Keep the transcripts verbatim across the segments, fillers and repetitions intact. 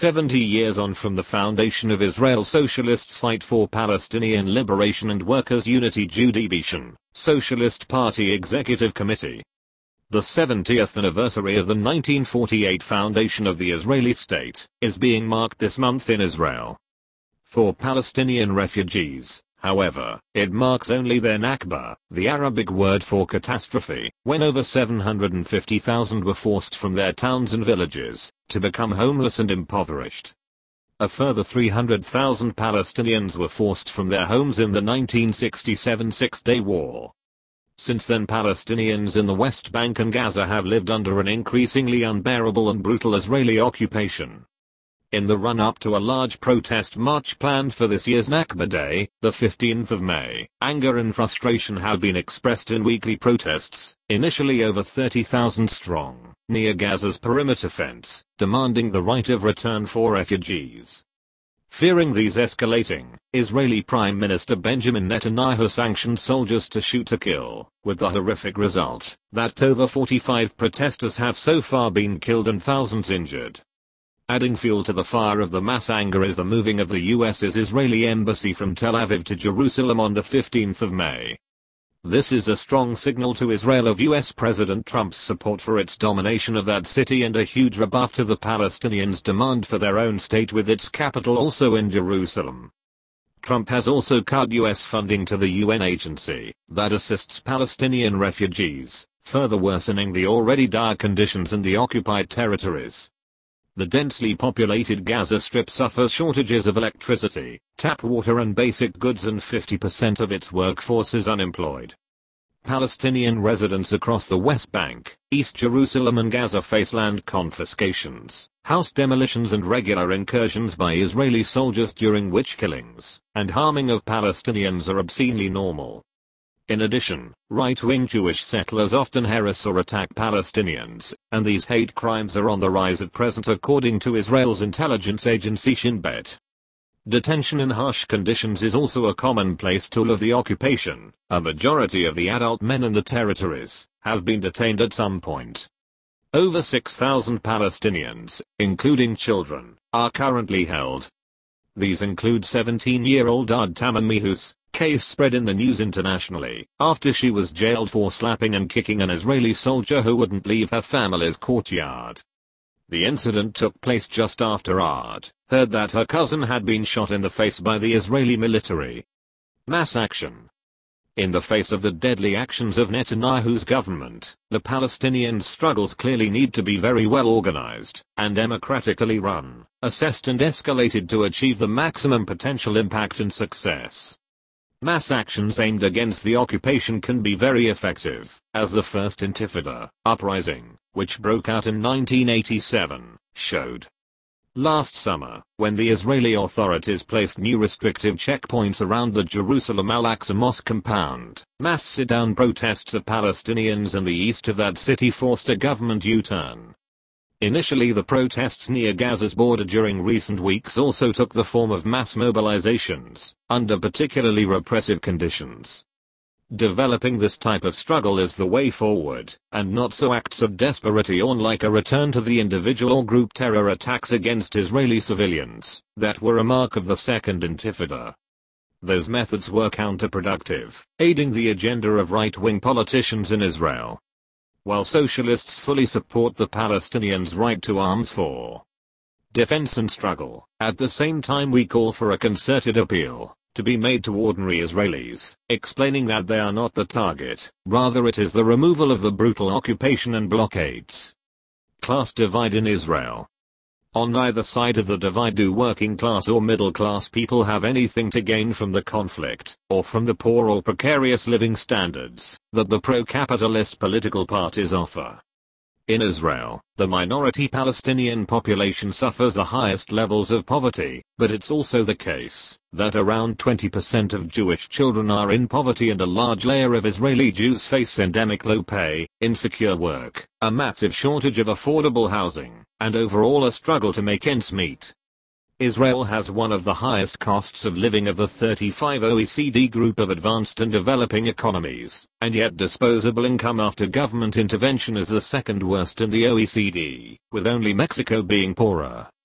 seventy years on from the foundation of Israel, socialists fight for Palestinian liberation and workers' unity. Judy Beechen, Socialist Party Executive Committee. The seventieth anniversary of the nineteen forty-eight foundation of the Israeli state is being marked this month in Israel. For Palestinian refugees, however, it marks only their Nakba, the Arabic word for catastrophe, when over seven hundred fifty thousand were forced from their towns and villages to become homeless and impoverished. A further three hundred thousand Palestinians were forced from their homes in the nineteen sixty-seven Six-Day War. Since then, Palestinians in the West Bank and Gaza have lived under an increasingly unbearable and brutal Israeli occupation. In the run-up to a large protest march planned for this year's Nakba Day, the fifteenth of May, anger and frustration have been expressed in weekly protests, initially over thirty thousand strong, near Gaza's perimeter fence, demanding the right of return for refugees. Fearing these escalating, Israeli Prime Minister Benjamin Netanyahu sanctioned soldiers to shoot to kill, with the horrific result that over forty-five protesters have so far been killed and thousands injured. Adding fuel to the fire of the mass anger is the moving of the U S's Israeli embassy from Tel Aviv to Jerusalem on the fifteenth of May. This is a strong signal to Israel of U S President Trump's support for its domination of that city and a huge rebuff to the Palestinians' demand for their own state with its capital also in Jerusalem. Trump has also cut U S funding to the U N agency that assists Palestinian refugees, further worsening the already dire conditions in the occupied territories. The densely populated Gaza Strip suffers shortages of electricity, tap water and basic goods, and fifty percent of its workforce is unemployed. Palestinian residents across the West Bank, East Jerusalem and Gaza face land confiscations, house demolitions and regular incursions by Israeli soldiers during which killings and harming of Palestinians are obscenely normal. In addition, right-wing Jewish settlers often harass or attack Palestinians, and these hate crimes are on the rise at present according to Israel's intelligence agency Shin Bet. Detention in harsh conditions is also a commonplace tool of the occupation. A majority of the adult men in the territories have been detained at some point. Over six thousand Palestinians, including children, are currently held. These include seventeen-year-old Ard Tamim, whose case spread in the news internationally after she was jailed for slapping and kicking an Israeli soldier who wouldn't leave her family's courtyard. The incident took place just after Ard heard that her cousin had been shot in the face by the Israeli military. Mass action. In the face of the deadly actions of Netanyahu's government, the Palestinian struggles clearly need to be very well organized and democratically run, assessed and escalated to achieve the maximum potential impact and success. Mass actions aimed against the occupation can be very effective, as the First Intifada uprising, which broke out in nineteen eighty-seven, showed. Last summer, when the Israeli authorities placed new restrictive checkpoints around the Jerusalem Al-Aqsa Mosque compound, mass sit-down protests of Palestinians in the east of that city forced a government U-turn. Initially, the protests near Gaza's border during recent weeks also took the form of mass mobilizations, under particularly repressive conditions. Developing this type of struggle is the way forward, and not so acts of desperation like a return to the individual or group terror attacks against Israeli civilians that were a mark of the Second Intifada. Those methods were counterproductive, aiding the agenda of right-wing politicians in Israel. While socialists fully support the Palestinians' right to arms for defense and struggle, at the same time we call for a concerted appeal to be made to ordinary Israelis, explaining that they are not the target, rather it is the removal of the brutal occupation and blockades. Class divide in Israel. On neither side of the divide do working class or middle class people have anything to gain from the conflict, or from the poor or precarious living standards that the pro-capitalist political parties offer. In Israel, the minority Palestinian population suffers the highest levels of poverty, but it's also the case that around twenty percent of Jewish children are in poverty and a large layer of Israeli Jews face endemic low pay, insecure work, a massive shortage of affordable housing, and overall a struggle to make ends meet. Israel has one of the highest costs of living of the thirty-five O E C D group of advanced and developing economies, and yet disposable income after government intervention is the second worst in the O E C D, with only Mexico being poorer.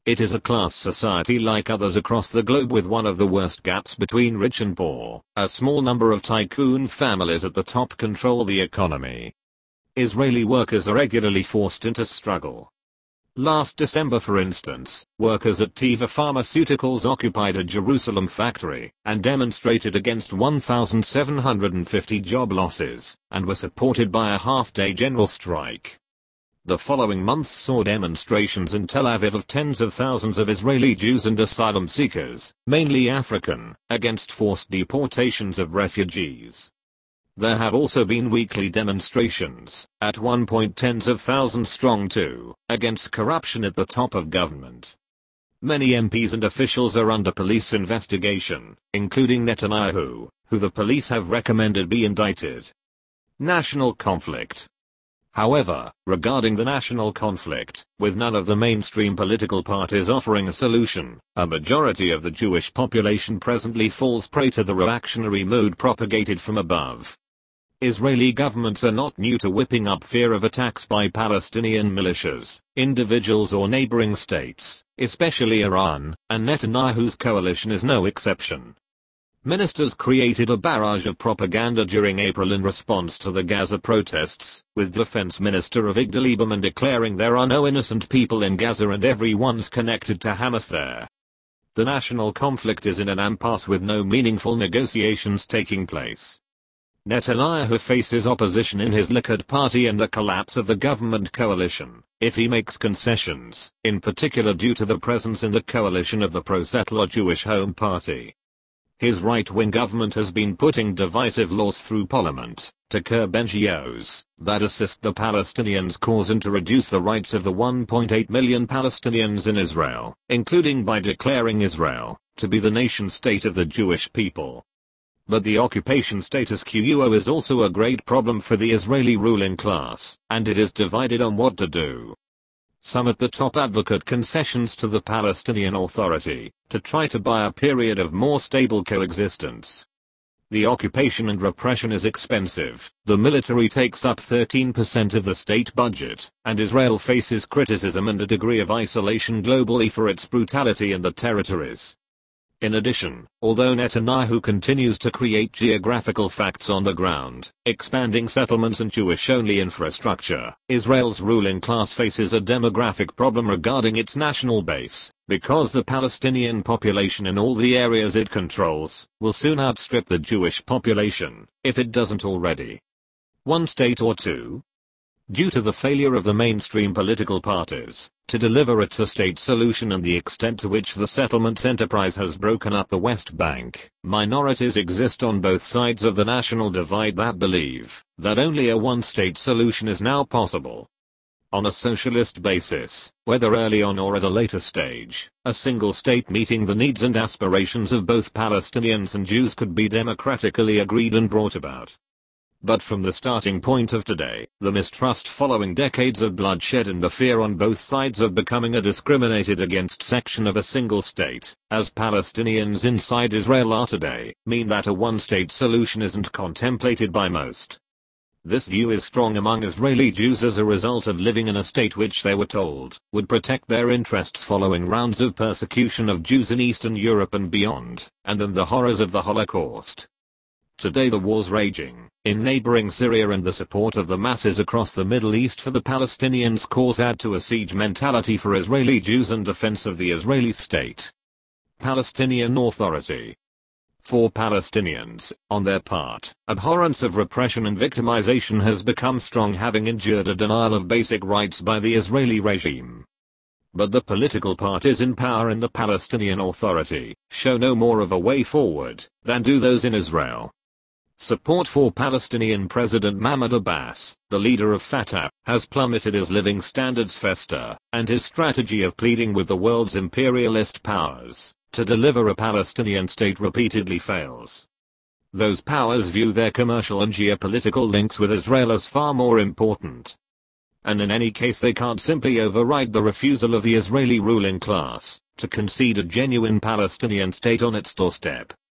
It is a class society like others across the globe with one of the worst gaps between rich and poor. A small number of tycoon families at the top control the economy. Israeli workers are regularly forced into struggle. Last December, for instance, workers at Teva Pharmaceuticals occupied a Jerusalem factory and demonstrated against one thousand seven hundred fifty job losses and were supported by a half-day general strike. The following months saw demonstrations in Tel Aviv of tens of thousands of Israeli Jews and asylum seekers, mainly African, against forced deportations of refugees. There have also been weekly demonstrations, at one point tens of thousands strong too, against corruption at the top of government. Many M Ps and officials are under police investigation, including Netanyahu, who the police have recommended be indicted. National conflict. However, regarding the national conflict, with none of the mainstream political parties offering a solution, a majority of the Jewish population presently falls prey to the reactionary mood propagated from above. Israeli governments are not new to whipping up fear of attacks by Palestinian militias, individuals or neighboring states, especially Iran, and Netanyahu's coalition is no exception. Ministers created a barrage of propaganda during April in response to the Gaza protests, with Defense Minister Avigdor Lieberman declaring there are no innocent people in Gaza and everyone's connected to Hamas there. The national conflict is in an impasse with no meaningful negotiations taking place. Netanyahu faces opposition in his Likud party and the collapse of the government coalition, if he makes concessions, in particular due to the presence in the coalition of the pro-settler Jewish Home Party. His right-wing government has been putting divisive laws through parliament to curb N G Os that assist the Palestinians' cause and to reduce the rights of the one point eight million Palestinians in Israel, including by declaring Israel to be the nation-state of the Jewish people. But the occupation status quo is also a great problem for the Israeli ruling class, and it is divided on what to do. Some at the top advocate concessions to the Palestinian Authority, to try to buy a period of more stable coexistence. The occupation and repression is expensive, the military takes up thirteen percent of the state budget, and Israel faces criticism and a degree of isolation globally for its brutality in the territories. In addition, although Netanyahu continues to create geographical facts on the ground, expanding settlements and Jewish-only infrastructure, Israel's ruling class faces a demographic problem regarding its national base, because the Palestinian population in all the areas it controls will soon outstrip the Jewish population, if it doesn't already. One state or two? Due to the failure of the mainstream political parties to deliver a two-state solution and the extent to which the settlements enterprise has broken up the West Bank, minorities exist on both sides of the national divide that believe that only a one-state solution is now possible. On a socialist basis, whether early on or at a later stage, a single state meeting the needs and aspirations of both Palestinians and Jews could be democratically agreed and brought about. But from the starting point of today, the mistrust following decades of bloodshed and the fear on both sides of becoming a discriminated against section of a single state, as Palestinians inside Israel are today, mean that a one-state solution isn't contemplated by most. This view is strong among Israeli Jews as a result of living in a state which they were told would protect their interests following rounds of persecution of Jews in Eastern Europe and beyond, and then the horrors of the Holocaust. Today the war's raging in neighboring Syria and the support of the masses across the Middle East for the Palestinians' cause add to a siege mentality for Israeli Jews and defense of the Israeli state. Palestinian Authority. For Palestinians, on their part, abhorrence of repression and victimization has become strong, having endured a denial of basic rights by the Israeli regime. But the political parties in power in the Palestinian Authority show no more of a way forward than do those in Israel. Support for Palestinian President Mahmoud Abbas, the leader of Fatah, has plummeted as living standards fester, and his strategy of pleading with the world's imperialist powers to deliver a Palestinian state repeatedly fails. Those powers view their commercial and geopolitical links with Israel as far more important. And in any case they can't simply override the refusal of the Israeli ruling class to concede a genuine Palestinian state on its doorstep.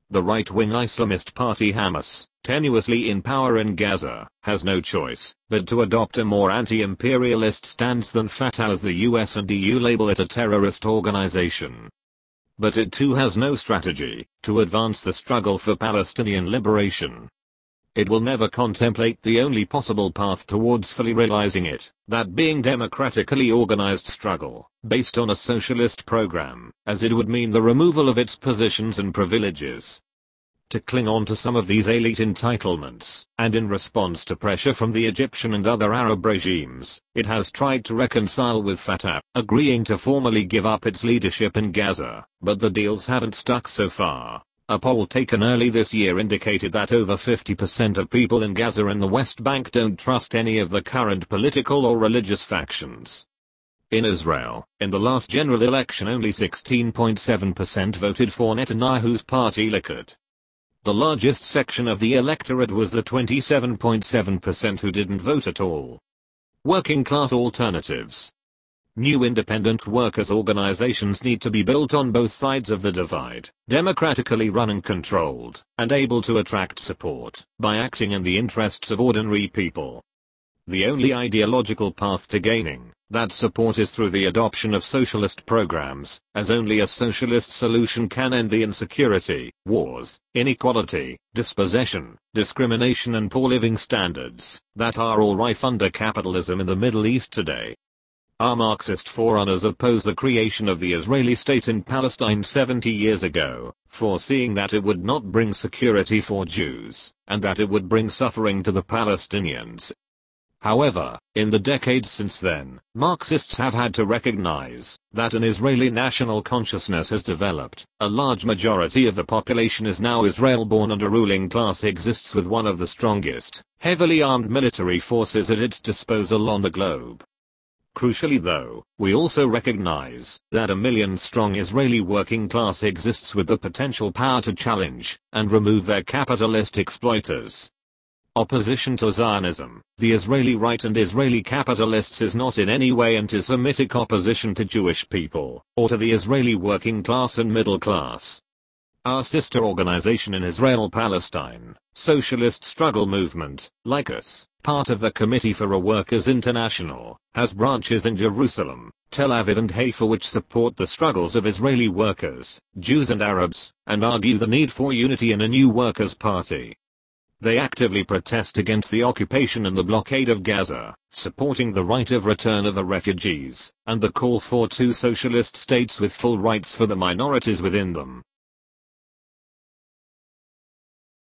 the right-wing Islamist party Hamas, tenuously in power in Gaza, has no choice but to adopt a more anti-imperialist stance than Fatah, as the U S and E U label it a terrorist organization. But it too has no strategy to advance the struggle for Palestinian liberation. It will never contemplate the only possible path towards fully realizing it, that being democratically organized struggle, based on a socialist program, as it would mean the removal of its positions and privileges. To cling on to some of these elite entitlements, and in response to pressure from the Egyptian and other Arab regimes, it has tried to reconcile with Fatah, agreeing to formally give up its leadership in Gaza, but the deals haven't stuck so far. A poll taken early this year indicated that over fifty percent of people in Gaza and the West Bank don't trust any of the current political or religious factions. In Israel, in the last general election only sixteen point seven percent voted for Netanyahu's party Likud. The largest section of the electorate was the twenty-seven point seven percent who didn't vote at all. Working class alternatives. New independent workers' organizations need to be built on both sides of the divide, democratically run and controlled, and able to attract support by acting in the interests of ordinary people. The only ideological path to gaining that support is through the adoption of socialist programs, as only a socialist solution can end the insecurity, wars, inequality, dispossession, discrimination and poor living standards that are all rife under capitalism in the Middle East today. Our Marxist forerunners opposed the creation of the Israeli state in Palestine seventy years ago, foreseeing that it would not bring security for Jews, and that it would bring suffering to the Palestinians. However, in the decades since then, Marxists have had to recognize that an Israeli national consciousness has developed. A large majority of the population is now Israel-born and a ruling class exists with one of the strongest, heavily armed military forces at its disposal on the globe. Crucially though, we also recognize that a million-strong Israeli working class exists with the potential power to challenge and remove their capitalist exploiters. Opposition to Zionism, the Israeli right and Israeli capitalists is not in any way anti-Semitic opposition to Jewish people, or to the Israeli working class and middle class. Our sister organization in Israel Palestine, Socialist Struggle Movement, like us, part of the Committee for a Workers International, has branches in Jerusalem, Tel Aviv and Haifa which support the struggles of Israeli workers, Jews and Arabs, and argue the need for unity in a new workers' party. They actively protest against the occupation and the blockade of Gaza, supporting the right of return of the refugees, and the call for two socialist states with full rights for the minorities within them.